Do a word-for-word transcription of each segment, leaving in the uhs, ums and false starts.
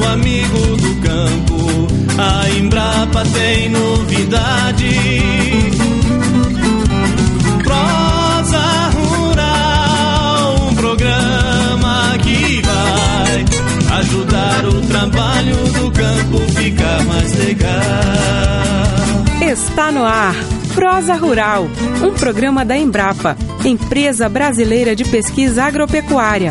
amigo do campo, a Embrapa tem novidade. Prosa Rural, um programa que vai ajudar o trabalho do campo ficar mais legal. Está no ar Prosa Rural, um programa da Embrapa, Empresa Brasileira de Pesquisa Agropecuária.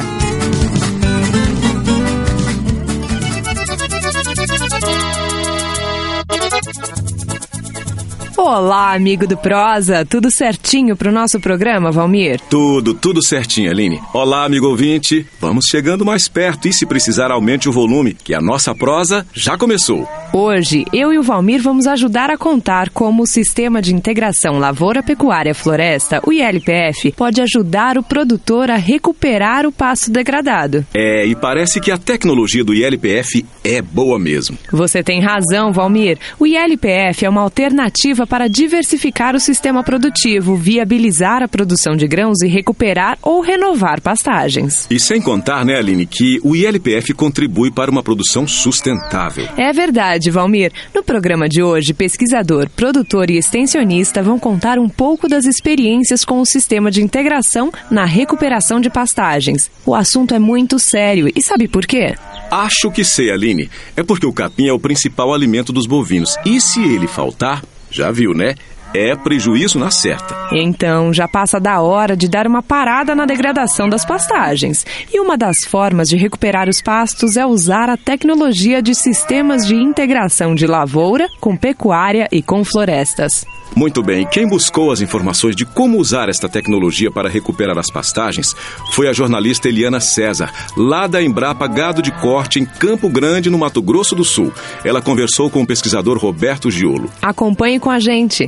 Olá, amigo do Prosa, tudo certinho pro nosso programa, Valmir? Tudo, tudo certinho, Aline. Olá, amigo ouvinte, vamos chegando mais perto e se precisar aumente o volume, que a nossa prosa já começou. Hoje, eu e o Valmir vamos ajudar a contar como o Sistema de Integração Lavoura Pecuária Floresta, o I L P F, pode ajudar o produtor a recuperar o pasto degradado. É, e parece que a tecnologia do I L P F é boa mesmo. Você tem razão, Valmir. O I L P F é uma alternativa para diversificar o sistema produtivo, viabilizar a produção de grãos e recuperar ou renovar pastagens. E sem contar, né, Aline, que o I L P F contribui para uma produção sustentável. É verdade, Valmir. No programa de hoje, pesquisador, produtor e extensionista vão contar um pouco das experiências com o sistema de integração na recuperação de pastagens. O assunto é muito sério e sabe por quê? Acho que sei, Aline. É porque o capim é o principal alimento dos bovinos. E se ele faltar, já viu, né? É prejuízo na certa. Então, já passa da hora de dar uma parada na degradação das pastagens. E uma das formas de recuperar os pastos é usar a tecnologia de sistemas de integração de lavoura com pecuária e com florestas. Muito bem, quem buscou as informações de como usar esta tecnologia para recuperar as pastagens foi a jornalista Eliana César, lá da Embrapa Gado de Corte, em Campo Grande, no Mato Grosso do Sul. Ela conversou com o pesquisador Roberto Giolo. Acompanhe com a gente.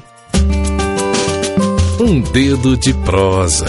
Um dedo de prosa.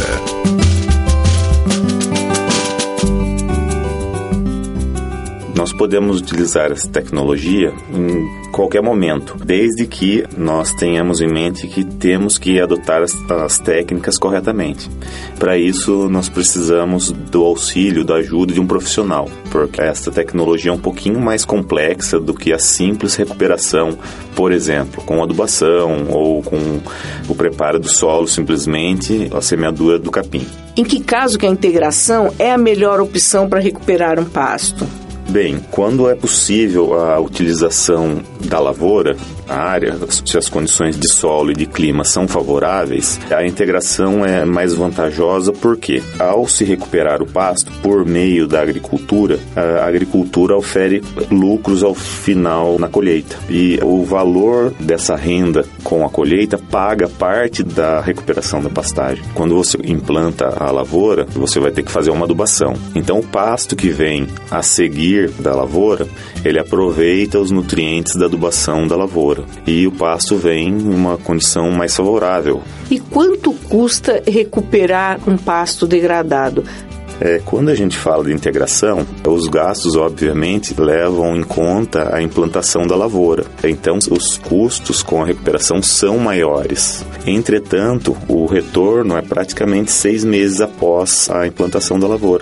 Nós podemos utilizar essa tecnologia em qualquer momento, desde que nós tenhamos em mente que temos que adotar as, as técnicas corretamente. Para isso, nós precisamos do auxílio, da ajuda de um profissional, porque essa tecnologia é um pouquinho mais complexa do que a simples recuperação, por exemplo, com adubação ou com o preparo do solo, simplesmente a semeadura do capim. Em que caso que a integração é a melhor opção para recuperar um pasto? Bem, quando é possível a utilização da lavoura, a área, se as condições de solo e de clima são favoráveis, a integração é mais vantajosa porque, ao se recuperar o pasto por meio da agricultura, a agricultura ofere lucros ao final na colheita. E o valor dessa renda com a colheita paga parte da recuperação da pastagem. Quando você implanta a lavoura, você vai ter que fazer uma adubação. Então, o pasto que vem a seguir da lavoura, ele aproveita os nutrientes da adubação da lavoura e o pasto vem em uma condição mais favorável. E quanto custa recuperar um pasto degradado? É, quando a gente fala de integração, os gastos, obviamente, levam em conta a implantação da lavoura. Então, os custos com a recuperação são maiores. Entretanto, o retorno é praticamente seis meses após a implantação da lavoura.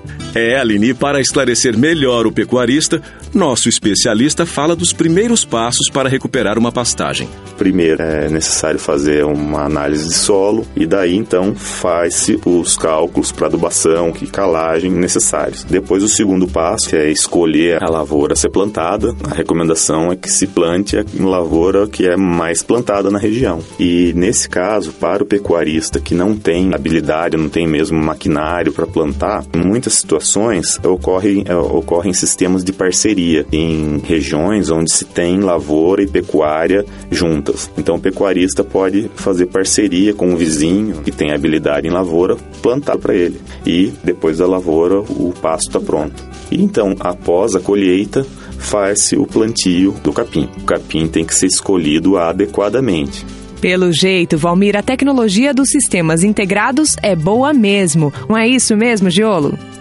É, Aline, para esclarecer melhor o pecuarista, nosso especialista fala dos primeiros passos para recuperar uma pastagem. Primeiro, é necessário fazer uma análise de solo e daí, então, faz-se os cálculos para adubação e calagem necessários. Depois, o segundo passo, que é escolher a lavoura a ser plantada. A recomendação é que se plante a lavoura que é mais plantada na região. E, nesse caso, para o pecuarista que não tem habilidade, não tem mesmo maquinário para plantar, em muitas situações ocorrem, ocorrem sistemas de parceria em regiões onde se tem lavoura e pecuária juntas. Então o pecuarista pode fazer parceria com um vizinho que tem habilidade em lavoura, plantar para ele. E depois da lavoura o pasto está pronto. E então, após a colheita, faz-se o plantio do capim. O capim tem que ser escolhido adequadamente. Pelo jeito, Valmir, a tecnologia dos sistemas integrados é boa mesmo. Não é isso mesmo, Giolo?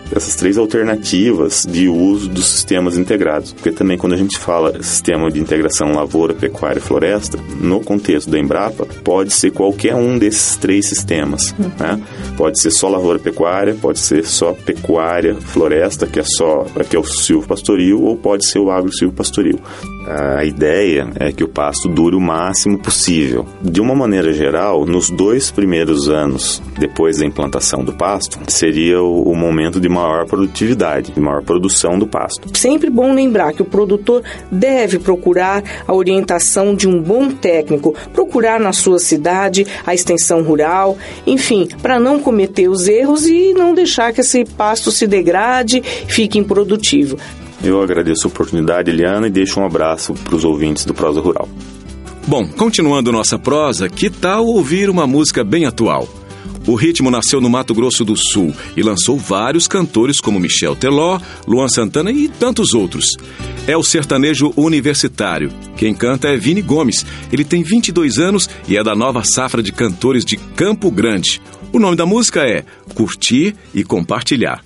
essas três alternativas de uso dos sistemas integrados. Porque também quando a gente fala sistema de integração lavoura, pecuária e floresta, no contexto da Embrapa, pode ser qualquer um desses três sistemas. Uhum. Né? Pode ser só lavoura, pecuária, pode ser só pecuária, floresta, que é só que é o silvopastoril, ou pode ser o agro-silvopastoril. A ideia é que o pasto dure o máximo possível. De uma maneira geral, nos dois primeiros anos depois da implantação do pasto, seria o momento de maior produtividade, de maior produção do pasto. Sempre bom lembrar que o produtor deve procurar a orientação de um bom técnico, procurar na sua cidade a extensão rural, enfim, para não cometer os erros e não deixar que esse pasto se degrade e fique improdutivo. Eu agradeço a oportunidade, Eliana, e deixo um abraço para os ouvintes do Prosa Rural. Bom, continuando nossa prosa, que tal ouvir uma música bem atual? O ritmo nasceu no Mato Grosso do Sul e lançou vários cantores como Michel Teló, Luan Santana e tantos outros. É o sertanejo universitário. Quem canta é Vini Gomes. Ele tem vinte e dois anos e é da nova safra de cantores de Campo Grande. O nome da música é Curtir e Compartilhar.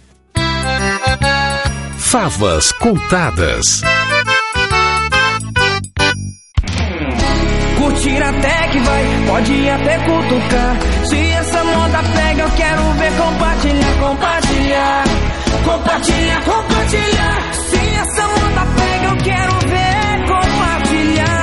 Favas Contadas. Curtir até que vai, pode até cutucar. Se essa moda pega, eu quero ver compartilhar, compartilhar. Compartilhar, compartilhar. Se essa moda pega, eu quero ver compartilhar.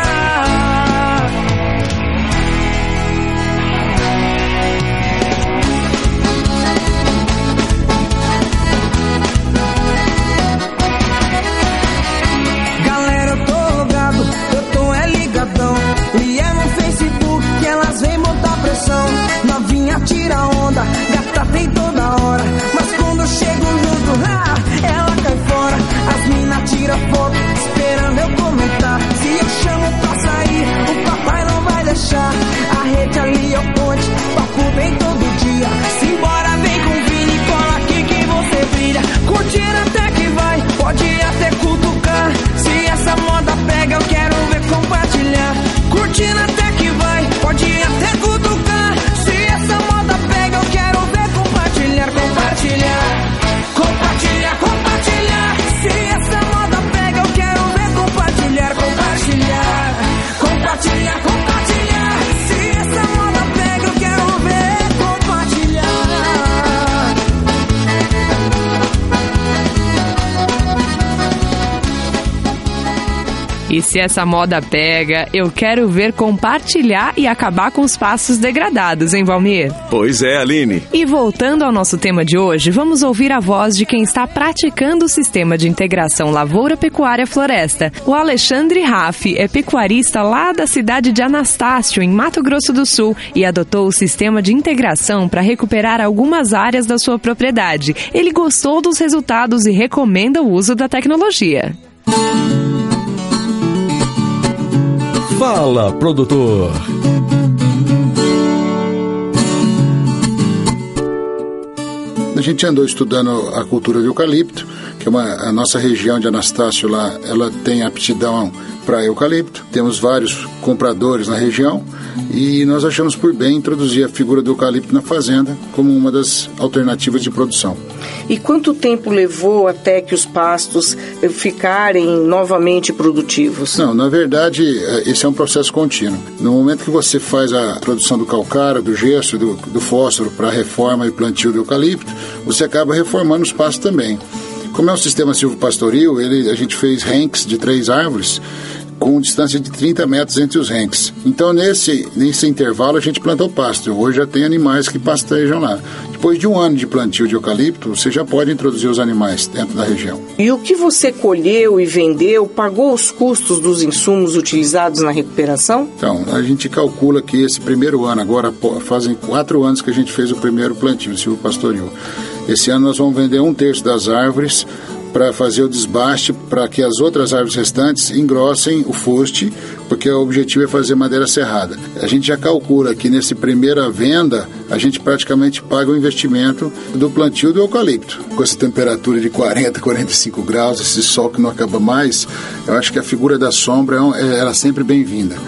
Galera, eu tô rogado, eu tô é ligadão. E é no Facebook que elas vêm botar pressão. Novinha tira onda, gata tem toda hora. Mas quando eu chego junto, ah, ela cai fora. As mina tira foto, esperando eu comentar. Se eu chamo pra sair, o papai não vai deixar. A rede ali é o ponte, papo bem todo dia. Simbora, vem com o Vini, cola aqui que você brilha. Curtir até que vai, pode até cutucar. Se essa moda pega, eu quero ver compartilhar. Curtindo até que vai, pode até cutucar. Se essa moda pega, eu quero ver compartilhar, compartilhar. Compartilhar, compartilhar. Se essa moda pega, eu quero ver compartilhar, compartilhar. Compartilhar, compartilhar. Se essa moda pega, eu quero ver compartilhar. E se essa moda pega, eu quero ver compartilhar e acabar com os pastos degradados, hein, Valmir? Pois é, Aline. E voltando ao nosso tema de hoje, vamos ouvir a voz de quem está praticando o sistema de integração lavoura-pecuária-floresta. O Alexandre Raffi é pecuarista lá da cidade de Anastácio, em Mato Grosso do Sul, e adotou o sistema de integração para recuperar algumas áreas da sua propriedade. Ele gostou dos resultados e recomenda o uso da tecnologia. Fala, produtor! A gente andou estudando a cultura de eucalipto, que é uma, a nossa região de Anastácio lá, ela tem aptidão para eucalipto. Temos vários compradores na região e nós achamos por bem introduzir a figura do eucalipto na fazenda como uma das alternativas de produção. E quanto tempo levou até que os pastos ficarem novamente produtivos? Não, na verdade, esse é um processo contínuo. No momento que você faz a produção do calcário, do gesso, do, do fósforo para a reforma e plantio do eucalipto, você acaba reformando os pastos também. Como é um sistema silvopastoril, ele, a gente fez renques de três árvores com distância de trinta metros entre os renques. Então, nesse, nesse intervalo, a gente plantou pasto. Hoje já tem animais que pastejam lá. Depois de um ano de plantio de eucalipto, você já pode introduzir os animais dentro da região. E o que você colheu e vendeu, pagou os custos dos insumos utilizados na recuperação? Então, a gente calcula que esse primeiro ano, agora fazem quatro anos que a gente fez o primeiro plantio de silvopastoril. Esse ano nós vamos vender um terço das árvores para fazer o desbaste, para que as outras árvores restantes engrossem o fuste, porque o objetivo é fazer madeira serrada. A gente já calcula que nessa primeira venda, a gente praticamente paga o investimento do plantio do eucalipto. Com essa temperatura de quarenta, quarenta e cinco graus, esse sol que não acaba mais, eu acho que a figura da sombra ela é sempre bem-vinda. O,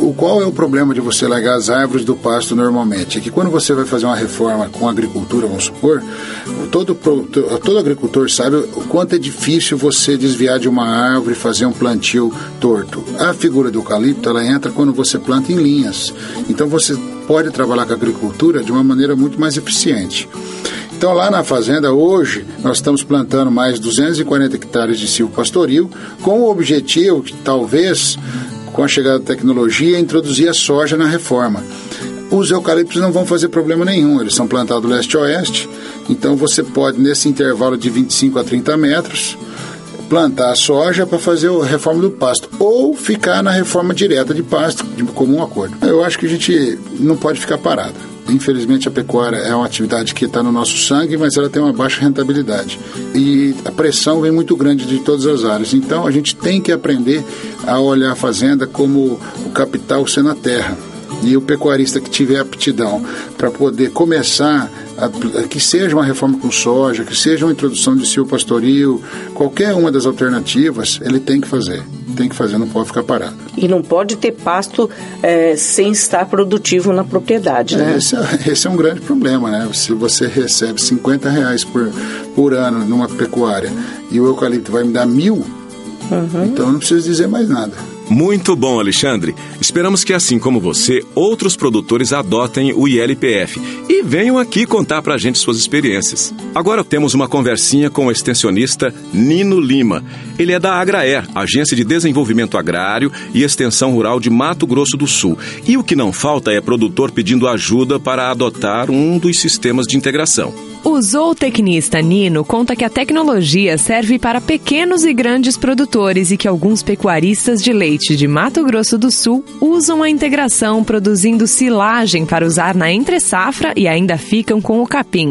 O qual é o problema de você largar as árvores do pasto normalmente? É que quando você vai fazer uma reforma com a agricultura, vamos supor, todo, todo agricultor sabe o quanto é difícil você desviar de uma árvore e fazer um plantio torto. A figura do eucalipto, ela entra quando você planta em linhas. Então você pode trabalhar com a agricultura de uma maneira muito mais eficiente. Então, lá na fazenda, hoje, nós estamos plantando mais duzentos e quarenta hectares de silvopastoril, com o objetivo que, talvez, com a chegada da tecnologia, introduzir a soja na reforma. Os eucaliptos não vão fazer problema nenhum, eles são plantados leste-oeste, então você pode, nesse intervalo de vinte e cinco a trinta metros, plantar a soja para fazer a reforma do pasto, ou ficar na reforma direta de pasto, de comum acordo. Eu acho que a gente não pode ficar parado. Infelizmente, a pecuária é uma atividade que está no nosso sangue, mas ela tem uma baixa rentabilidade. E a pressão vem muito grande de todas as áreas. Então, a gente tem que aprender a olhar a fazenda como o capital sendo a terra. E o pecuarista que tiver aptidão para poder começar, a, que seja uma reforma com soja, que seja uma introdução de silvopastoril, qualquer uma das alternativas, ele tem que fazer. Tem que fazer, não pode ficar parado. E não pode ter pasto é, sem estar produtivo na propriedade, né? Esse é, esse é um grande problema, né? Se você recebe cinquenta reais por, por ano numa pecuária e o eucalipto vai me dar mil, uhum. Então não preciso dizer mais nada. Muito bom, Alexandre. Esperamos que, assim como você, outros produtores adotem o I L P F e venham aqui contar pra gente suas experiências. Agora temos uma conversinha com o extensionista Nino Lima. Ele é da Agraer, Agência de Desenvolvimento Agrário e Extensão Rural de Mato Grosso do Sul. E o que não falta é produtor pedindo ajuda para adotar um dos sistemas de integração. O zootecnista Nino conta que a tecnologia serve para pequenos e grandes produtores e que alguns pecuaristas de leite de Mato Grosso do Sul usam a integração produzindo silagem para usar na entre-safra e ainda ficam com o capim.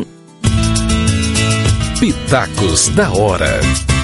Pitacos da hora.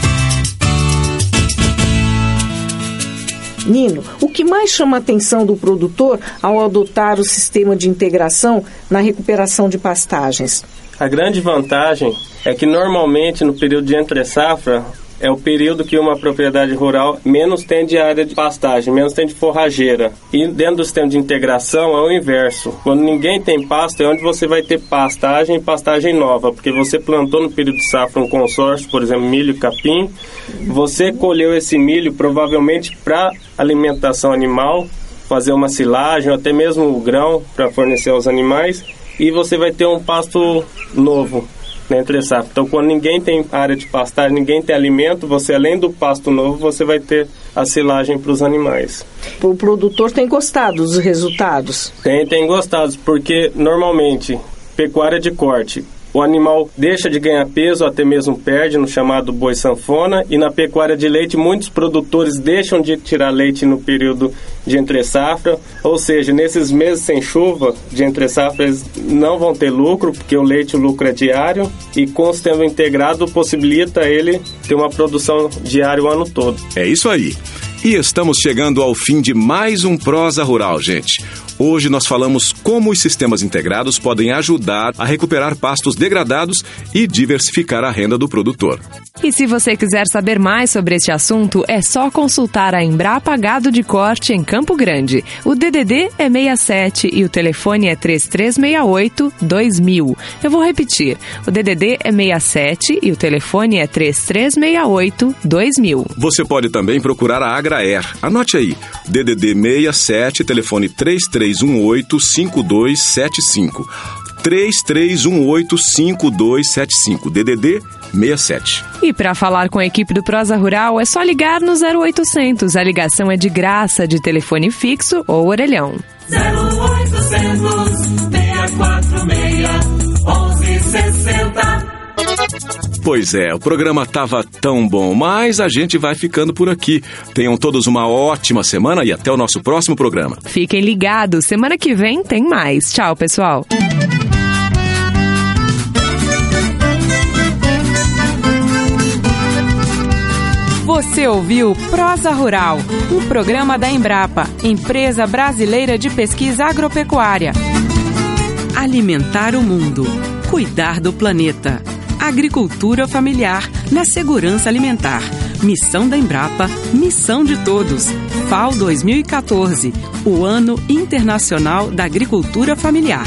Nino, o que mais chama a atenção do produtor ao adotar o sistema de integração na recuperação de pastagens? A grande vantagem é que normalmente no período de entre-safra é o período que uma propriedade rural menos tem de área de pastagem, menos tem de forrageira. E dentro do sistema de integração é o inverso. Quando ninguém tem pasto é onde você vai ter pastagem e pastagem nova, porque você plantou no período de safra um consórcio, por exemplo, milho e capim, você colheu esse milho provavelmente para alimentação animal, fazer uma silagem ou até mesmo o grão para fornecer aos animais, e você vai ter um pasto novo na entre-safra. Então, quando ninguém tem área de pastagem, ninguém tem alimento, você, além do pasto novo, você vai ter a silagem para os animais. O produtor tem gostado dos resultados? Tem, tem gostado, porque normalmente, pecuária de corte, o animal deixa de ganhar peso, até mesmo perde, no chamado boi sanfona, e na pecuária de leite, muitos produtores deixam de tirar leite no período de entre-safra, ou seja, nesses meses sem chuva de entre-safra, eles não vão ter lucro, porque o leite, o lucro é diário, e com o sistema integrado possibilita ele ter uma produção diária o ano todo. É isso aí. E estamos chegando ao fim de mais um Prosa Rural, gente. Hoje nós falamos como os sistemas integrados podem ajudar a recuperar pastos degradados e diversificar a renda do produtor. E se você quiser saber mais sobre este assunto, é só consultar a Embrapa Gado de Corte em Campo Grande. O D D D é seis sete e o telefone é três três seis oito, dois mil. Eu vou repetir. O D D D é seis sete e o telefone é três três seis oito, dois mil. Você pode também procurar a Agraer. Anote aí. D D D seis sete, telefone três três um oito, cinco dois sete cinco. três três um oito, cinco dois sete cinco. D D D seis sete. E para falar com a equipe do Prosa Rural é só ligar no zero oitocentos. A ligação é de graça, de telefone fixo ou orelhão. zero oitocentos, seis quatro seis, onze sessenta. Pois é, o programa tava tão bom, mas a gente vai ficando por aqui. Tenham todos uma ótima semana e até o nosso próximo programa. Fiquem ligados, semana que vem tem mais. Tchau, pessoal. Você ouviu Prosa Rural, um programa da Embrapa, Empresa Brasileira de Pesquisa Agropecuária. Alimentar o mundo, cuidar do planeta. Agricultura familiar na segurança alimentar. Missão da Embrapa, missão de todos. F A O dois mil e quatorze, o Ano Internacional da Agricultura Familiar.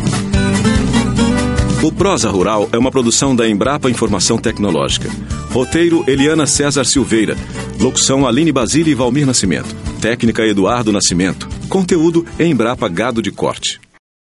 O Prosa Rural é uma produção da Embrapa Informação Tecnológica. Roteiro, Eliana César Silveira. Locução, Aline Basile e Valmir Nascimento. Técnica, Eduardo Nascimento. Conteúdo, Embrapa Gado de Corte.